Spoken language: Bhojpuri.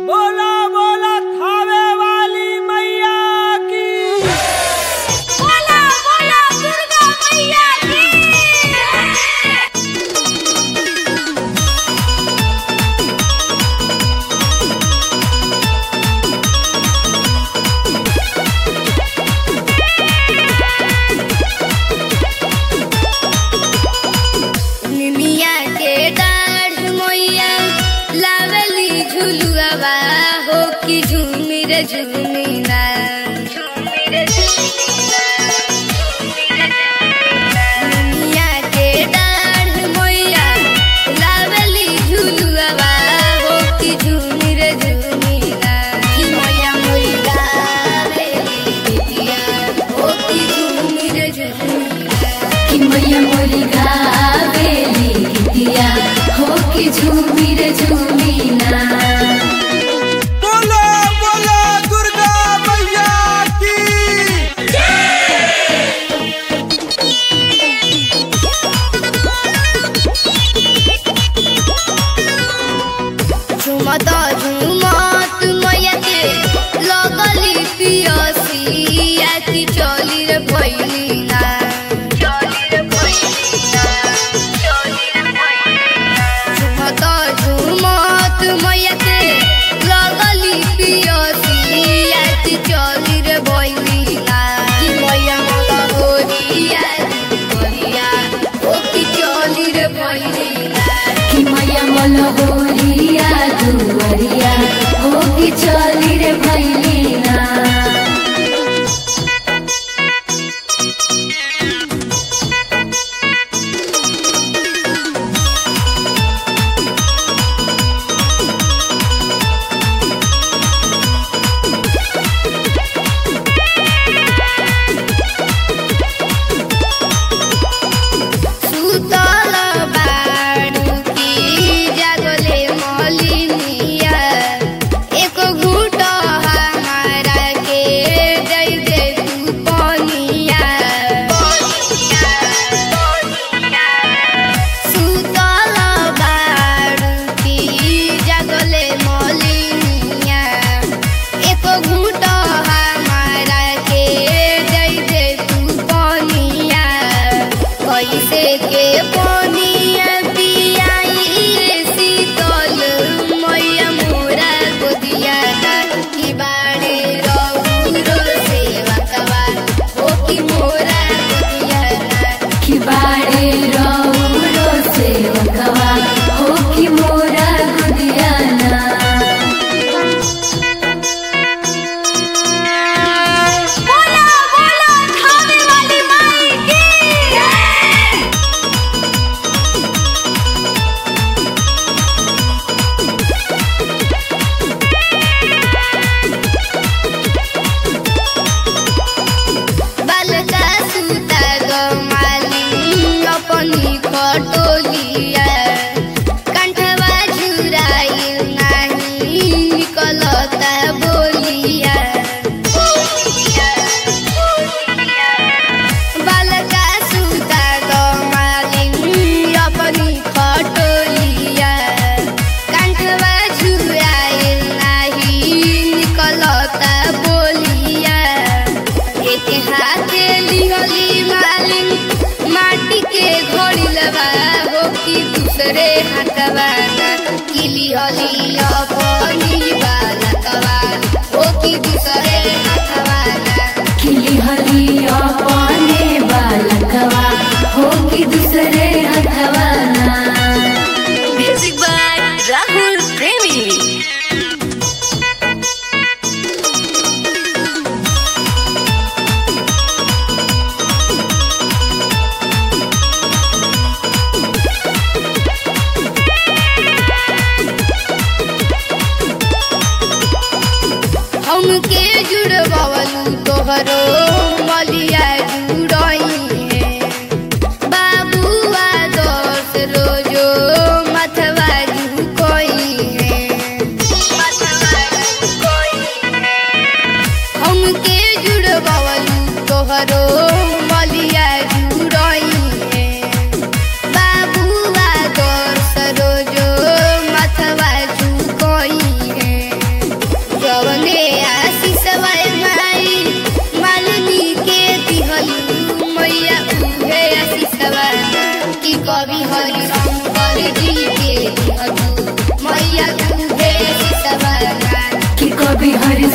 बोला बोला थावे वाली मैया की। बोला बोला दुर्गा मैया की। निमिया के डाढ़ मोइया लावली झुलुआ हो कि झूमिर झूमिना निमिया के डाढ़ मोइया लावली झुलुआ हो कि झूमिर झूमिना कि मोया मोरी गावेली बिटिया हो कि झूमिर झूमिना कि मोया मोरी गावेली बिटिया हो कि झूमिर झूमिना। बोला बोला दुर्गा मैया की। झुमत झुमत मैया के लगली पियसिया की चली रे भैलिना झुमत झुमत मैया के लगली पियसिया की चली रे भैलिना कि मैया मोला होरिया दुवरिया ओ की चली रे भैलिना कि मैया मोला होरिया दुवरिया ओ की चली रे भैलिना। सुतल बाड़ू की जागले मलिनिया एक घूट हमारा के दे दे तू पनिया सुतल बाड़ू की जागले मलिनिया एक घूट हमारा के दे दे तू पनिया कैसे के पनिया पियाई रे शीतल मैया मोरा गोदिया की बाड़े रौरो सेवा कवा ओ की मोरा गोदिया की बाड़े रौरो सेवा कवा ओ की मोरा गोदिया बोला बोला थावे वाली माई की। बालका सुता गमाली अपनी खटोलिया कंठवा झुराइल नाही निकलता बोलिया बालका सुता गमाली अपनी खटोलिया कंठवा झुराइल नाही निकलता बोलिया एक हाथे लिहली मालिन माटी के घड़ी लगा हो कि दूसरे हाथवा की लिहली अपनी बालकवा हो कि दूसरे हाथवा की लिहली अपने बालकवा हो कि दूसरे हाथवा। म्यूजिक बाय राहुल प्रेमी। हमके जुड़वलू तोहरो मलिया जुड़ई है बाबुआ दोस्त रोजो मथवा झुकोई है हमके जुड़वलू तोहरो मलिया जुड़ई है बाबुआ दोस्त रोजो मथवा झुकोई है। बिहारी